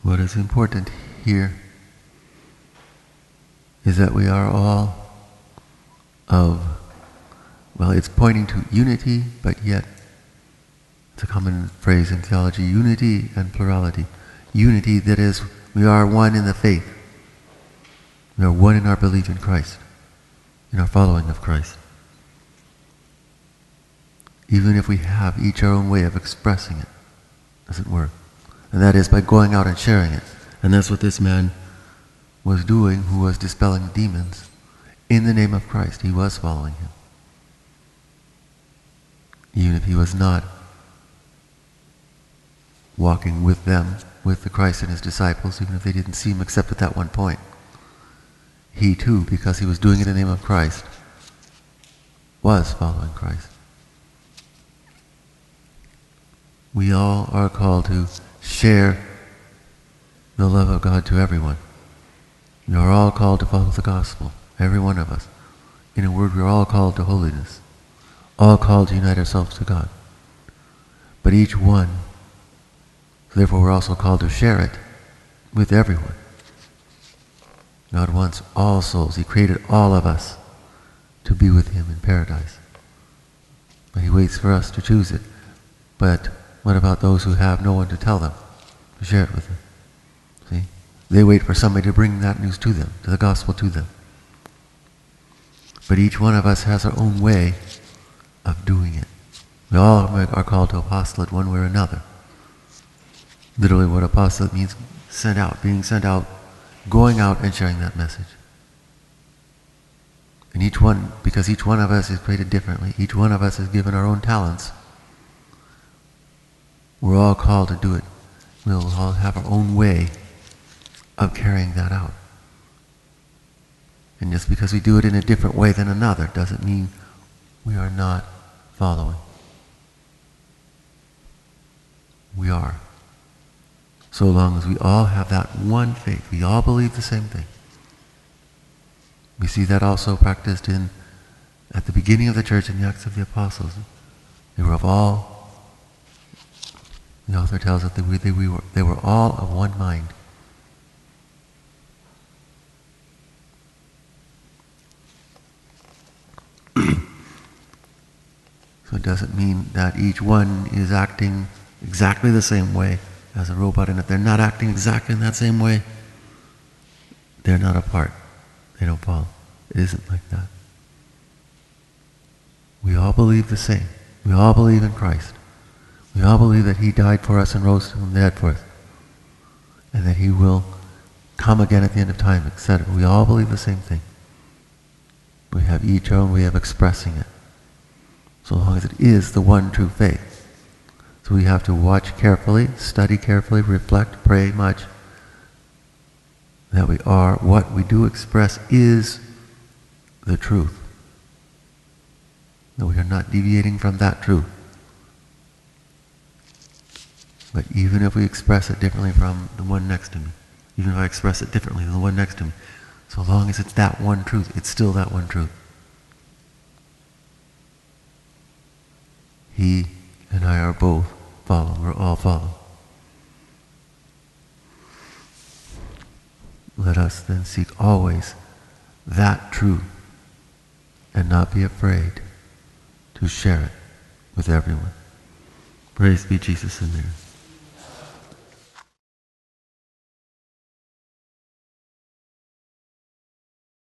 What is important here is that we are all of, well, it's pointing to unity, but yet, it's a common phrase in theology, unity and plurality. Unity, that is, we are one in the faith. We are one in our belief in Christ, in our following of Christ. Even if we have each our own way of expressing it, as it were. And that is by going out and sharing it. And that's what this man was doing, who was dispelling demons. In the name of Christ, he was following him. Even if he was not walking with them, with the Christ and his disciples, even if they didn't see him except at that one point. He too, because he was doing it in the name of Christ, was following Christ. We all are called to share the love of God to everyone. We are all called to follow the gospel, every one of us. In a word, we are all called to holiness, all called to unite ourselves to God. But each one, therefore we're also called to share it with everyone. God wants all souls. He created all of us to be with him in paradise. But he waits for us to choose it. But what about those who have no one to tell them, to share it with them? See? They wait for somebody to bring that news to them, to the gospel to them. But each one of us has our own way of doing it. We all are called to apostolate one way or another. Literally what apostolate means, sent out, being sent out, going out and sharing that message. And each one, because each one of us is created differently, each one of us is given our own talents, we're all called to do it. We'll all have our own way of carrying that out. And just because we do it in a different way than another doesn't mean we are not following. We are. So long as we all have that one faith, we all believe the same thing. We see that also practiced at the beginning of the church in the Acts of the Apostles. They were of all, the author tells us that they were all of one mind. So it doesn't mean that each one is acting exactly the same way as a robot, and if they're not acting exactly in that same way, they're not a part. They don't follow. It isn't like that. We all believe the same. We all believe in Christ. We all believe that he died for us and rose from the dead for us, and that he will come again at the end of time, etc. We all believe the same thing. We have each our own way of expressing it, so long as it is the one true faith. So we have to watch carefully, study carefully, reflect, pray much, that what we do express is the truth. That we are not deviating from that truth. But even if we express it differently from the one next to me, even if I express it differently than the one next to me, so long as it's that one truth, it's still that one truth. He and I are both follow. We're all follow. Let us then seek always that truth and not be afraid to share it with everyone. Praise be Jesus in there.